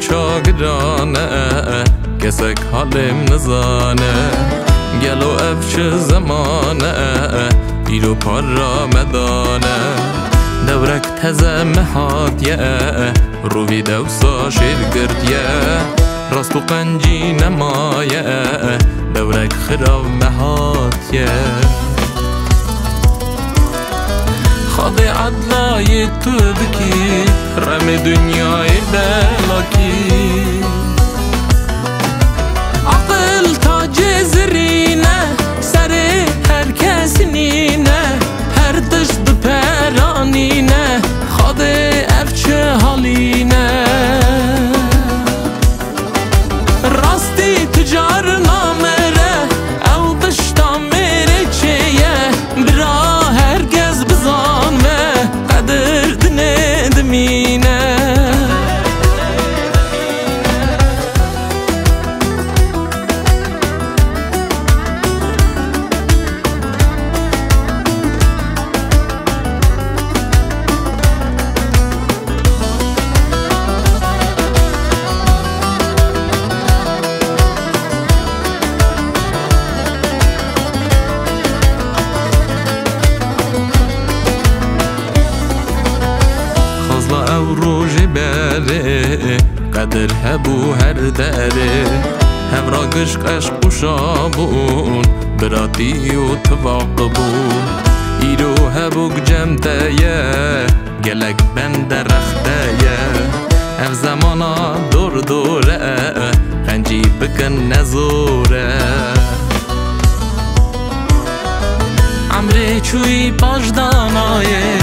چاگرانه کسک حالم نزانه گلو افش زمانه ایرو پار را مدانه دورک تزه مهاتیه روی دوسا شیر گردیه راستو قنجی نمایه دورک خراب مهاتیه خود عدلای تو بکی رم دنیای بلاکی عقل تاج زرینه سر هر کس نینه هر دشت بپرانینه خود افچه حالینه راستی تجار نامره او دشتا میره چیه برا هرگز بزانمه قدر دنه دمینه او روژ بره قدر هبو هر دره هم را گشق عشق و شابون براتی و تواقبون ایرو هبو جمده گلک بند رخته اف زمانا دور دوره خنجی بکن نزوره عمری چوی پاش دانایه